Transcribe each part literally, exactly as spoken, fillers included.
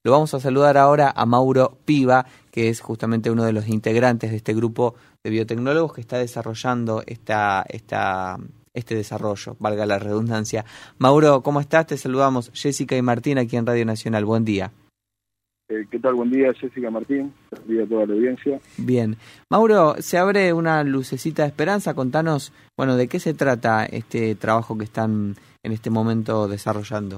Lo vamos a saludar ahora a Mauro Piva, que es justamente uno de los integrantes de este grupo de biotecnólogos que está desarrollando esta, esta, este desarrollo, valga la redundancia. Mauro, ¿cómo estás? Te saludamos Jessica y Martín aquí en Radio Nacional. Buen día. Eh, ¿Qué tal? Buen día, Jessica, Martín. Buen día a toda la audiencia. Bien. Mauro, se abre una lucecita de esperanza. Contanos, bueno, ¿de qué se trata este trabajo que están en este momento desarrollando?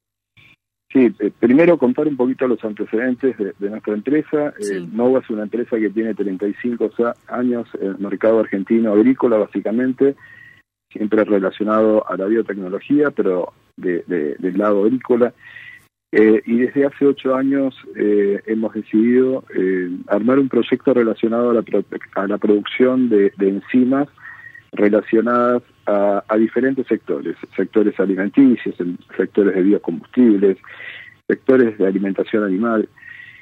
Sí, eh, primero contar un poquito los antecedentes de, de nuestra empresa. Sí. Eh, Nova es una empresa que tiene treinta y cinco años en el mercado argentino agrícola, básicamente, siempre relacionado a la biotecnología, pero de, de, del lado agrícola. Eh, y desde hace ocho años eh, hemos decidido eh, armar un proyecto relacionado a la, pro a la producción de, de enzimas relacionadas a, a diferentes sectores, sectores alimenticios, sectores de biocombustibles, sectores de alimentación animal.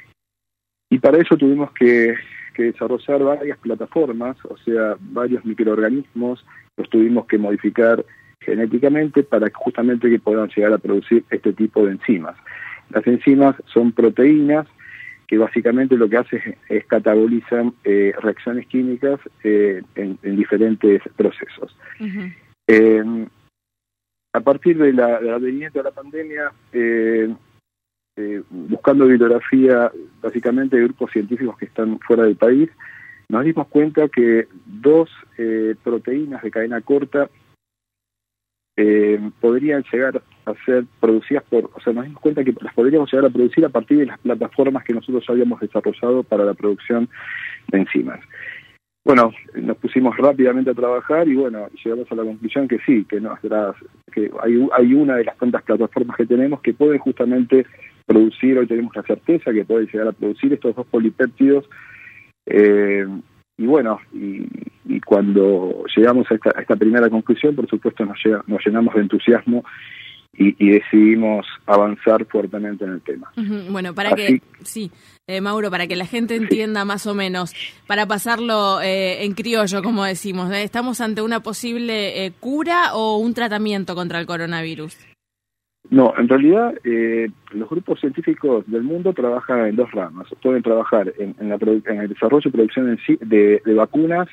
Y para eso tuvimos que, que desarrollar varias plataformas, o sea, varios microorganismos, los tuvimos que modificar genéticamente para justamente que puedan llegar a producir este tipo de enzimas. Las enzimas son proteínas que básicamente lo que hacen es, es catabolizan eh, reacciones químicas eh, en, en diferentes procesos. Uh-huh. eh, a partir de la, de la advenimiento de la pandemia, eh, eh, buscando bibliografía básicamente de grupos científicos que están fuera del país, nos dimos cuenta que dos eh, proteínas de cadena corta Eh, podrían llegar a ser producidas por, o sea, nos dimos cuenta que las podríamos llegar a producir a partir de las plataformas que nosotros ya habíamos desarrollado para la producción de enzimas. Bueno, nos pusimos rápidamente a trabajar y bueno, llegamos a la conclusión que sí, que, nuestras, que hay, hay una de las tantas plataformas que tenemos que pueden justamente producir, hoy tenemos la certeza que pueden llegar a producir estos dos polipéptidos. Eh, Y bueno, y, y cuando llegamos a esta, a esta primera conclusión, por supuesto nos, llega, nos llenamos de entusiasmo y, y decidimos avanzar fuertemente en el tema. Uh-huh. Bueno, para Así, que, sí, eh, Mauro, para que la gente entienda sí. más o menos, para pasarlo eh, en criollo, como decimos, ¿eh? ¿Estamos ante una posible eh, cura o un tratamiento contra el coronavirus? No, en realidad eh, los grupos científicos del mundo trabajan en dos ramas. Pueden trabajar en, en, la, en el desarrollo y producción de, de vacunas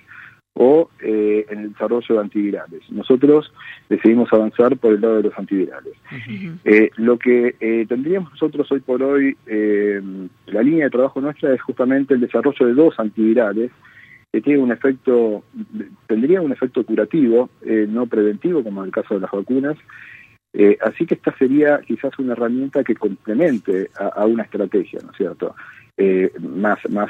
o eh, en el desarrollo de antivirales. Nosotros decidimos avanzar por el lado de los antivirales. Uh-huh. Eh, lo que eh, tendríamos nosotros hoy por hoy, eh, la línea de trabajo nuestra es justamente el desarrollo de dos antivirales que tienen un efecto, tendrían un efecto curativo, eh, no preventivo como en el caso de las vacunas. Eh, así que esta sería quizás una herramienta que complemente a, a una estrategia, ¿no es cierto? Eh, más más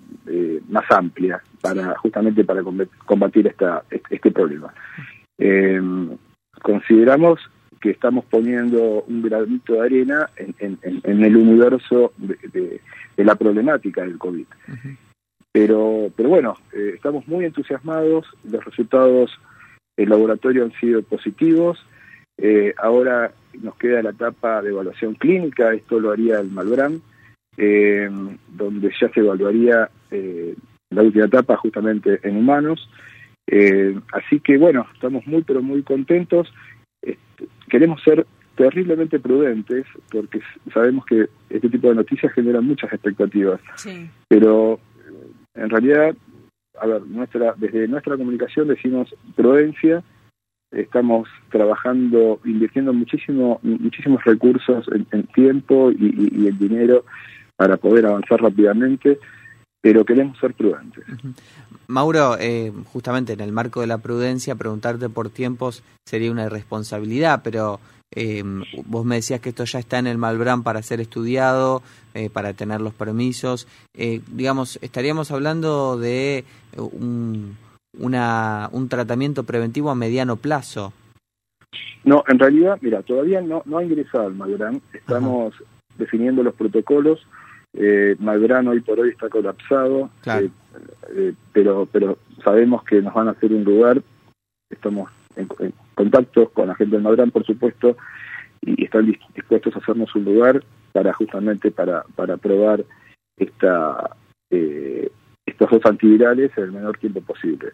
eh, más amplia para justamente para combatir esta este problema. Eh, consideramos que estamos poniendo un granito de arena en, en, en el universo de, de, de la problemática del COVID. Uh-huh. Pero pero bueno, eh, estamos muy entusiasmados. Los resultados del laboratorio han sido positivos. Eh, ahora nos queda la etapa de evaluación clínica, esto lo haría el Malbrán, eh, donde ya se evaluaría eh, la última etapa justamente en humanos. Eh, así que bueno, estamos muy pero muy contentos. Eh, queremos ser terriblemente prudentes porque sabemos que este tipo de noticias generan muchas expectativas. Sí. Pero en realidad, a ver, nuestra, desde nuestra comunicación decimos prudencia. Estamos trabajando, invirtiendo muchísimo, muchísimos recursos en, en tiempo y, y, y en dinero para poder avanzar rápidamente, pero queremos ser prudentes. Uh-huh. Mauro, eh, justamente en el marco de la prudencia, preguntarte por tiempos sería una irresponsabilidad, pero eh, vos me decías que esto ya está en el Malbrán para ser estudiado, eh, para tener los permisos. Eh, digamos, estaríamos hablando de un... Una, un tratamiento preventivo a mediano plazo. No, en realidad, mira, todavía no, no ha ingresado al Malbrán, estamos Ajá. definiendo los protocolos, eh, Malbrán hoy por hoy está colapsado, claro. eh, eh, pero pero sabemos que nos van a hacer un lugar, estamos en, en contacto con la gente del Malbrán, por supuesto, y están dispuestos a hacernos un lugar para justamente para, para probar esta... Eh, estos dos antivirales en el menor tiempo posible.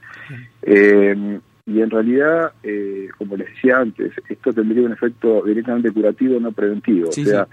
Eh, y en realidad, eh, como les decía antes, esto tendría un efecto directamente curativo, no preventivo. Sí, o sea, sí.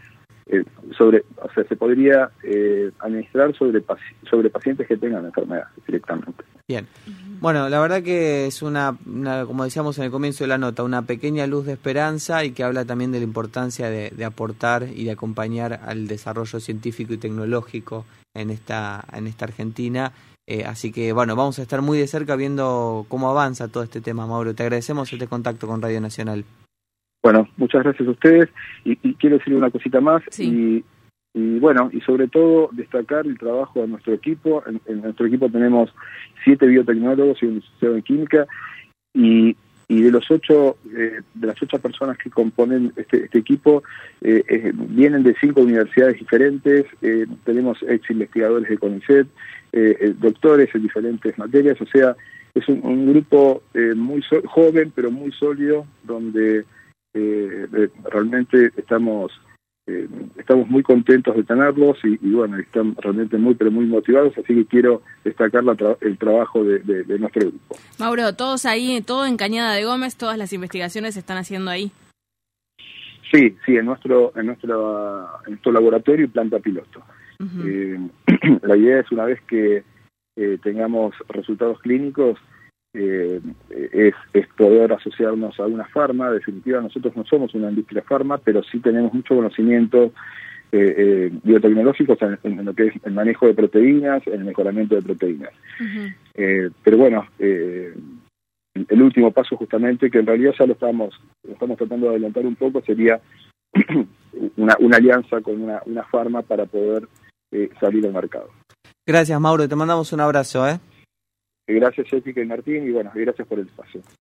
eh, sobre, o sea, se podría eh, administrar sobre, sobre pacientes que tengan enfermedades directamente. Bien. Bueno, la verdad que es una, una, como decíamos en el comienzo de la nota, una pequeña luz de esperanza y que habla también de la importancia de, de aportar y de acompañar al desarrollo científico y tecnológico en esta, en esta Argentina. Eh, así que, bueno, vamos a estar muy de cerca viendo cómo avanza todo este tema, Mauro. Te agradecemos este contacto con Radio Nacional. Bueno, muchas gracias a ustedes y, y quiero decir una cosita más. Sí. Y, y bueno, y sobre todo destacar el trabajo de nuestro equipo. En, en nuestro equipo tenemos siete biotecnólogos y un licenciado en química y, y de los ocho, eh, de las ocho personas que componen este, este equipo, eh, eh, vienen de cinco universidades diferentes. Eh, tenemos ex investigadores de CONICET, eh, eh, doctores en diferentes materias, o sea, es un, un grupo eh, muy so- joven pero muy sólido, donde eh, eh, realmente estamos eh, estamos muy contentos de tenerlos y, y bueno, están realmente muy pero muy motivados, así que quiero destacar la tra- el trabajo de, de, de nuestro grupo. Mauro, todos ahí, todo en Cañada de Gómez, todas las investigaciones se están haciendo ahí. Sí, sí, en nuestro en nuestro, en nuestro laboratorio y planta piloto. Uh-huh. Eh, la idea es, una vez que eh, tengamos resultados clínicos, eh, es, es poder asociarnos a una farma. En definitiva, nosotros no somos una industria farma, pero sí tenemos mucho conocimiento eh, eh, biotecnológico en, en lo que es el manejo de proteínas, el mejoramiento de proteínas. Uh-huh. Eh, pero bueno, eh, el último paso justamente, que en realidad ya lo estamos, lo estamos tratando de adelantar un poco, sería una, una alianza con una, una farma para poder eh, salir al mercado. Gracias, Mauro, te mandamos un abrazo, ¿eh? Gracias, Jessica y Martín, y bueno, gracias por el espacio.